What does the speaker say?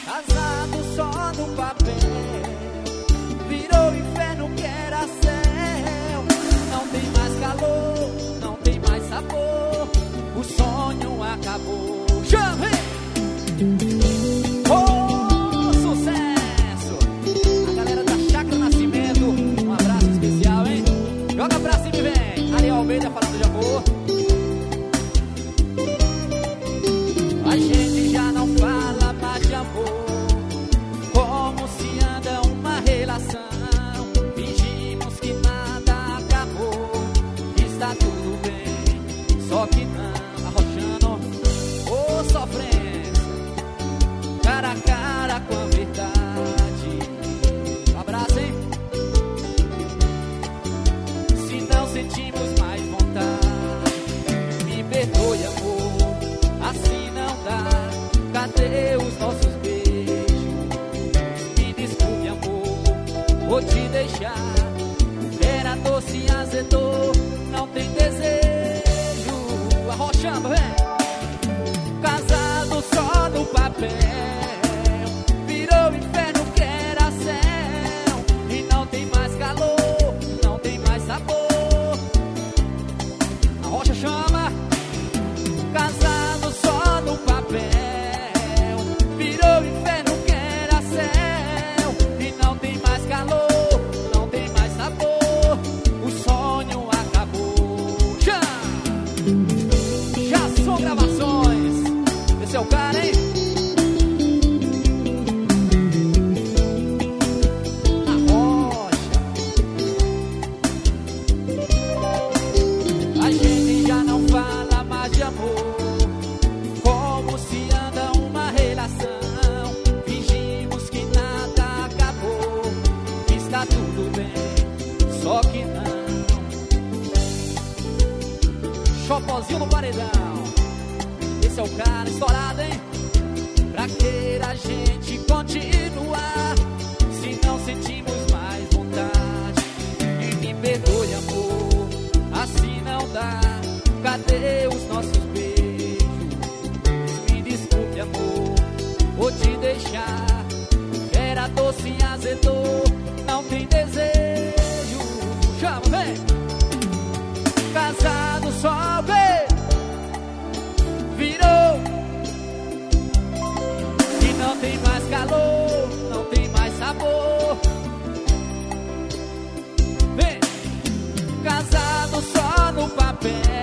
Casado só no papel, virou inferno que era céu. Não tem mais calor, não tem mais sabor, o sonho acabou. Chame! Oh, sucesso! A galera da Chácara Nascimento, um abraço especial, hein? Joga pra cima e vem. Ariel Almeida falando de amor. A gente já não fala mais de amor, como se anda uma relação. Fingimos que nada acabou, que está tudo bem, só que não. Arrochando, ô sofrência, cara a cara com a verdade. Um abraço, hein? Se não sentimos mais vontade, me perdoe, amor, assim não dá. Cadê os nossos beijos? Me desculpe, amor, vou te deixar. Era doce e azedou, não tem desejo. Arrochando, vem. Casado só no papel, virou inferno que era céu. E não tem mais calor, não tem mais sabor. A rocha chama. Casado só no papel, virou inferno que era céu. E não tem mais calor, não tem mais sabor, o sonho acabou. Já são gravações. Esse é o cara, hein? A rocha. A gente já não fala mais de amor, como se anda uma relação. Fingimos que nada acabou, que está tudo bem, só que não. Chopozinho no paredão. Esse é o cara estourado, hein? Pra que a gente continuar, se não sentimos mais vontade? E me perdoe, amor, assim não dá. Cadê os nossos beijos? Me desculpe, amor, vou te deixar. Era doce e azedou, não tem desejo. Chama, vem! Casado só, vem! Virou e não tem mais calor, não tem mais sabor. Vem! Casado só no papel,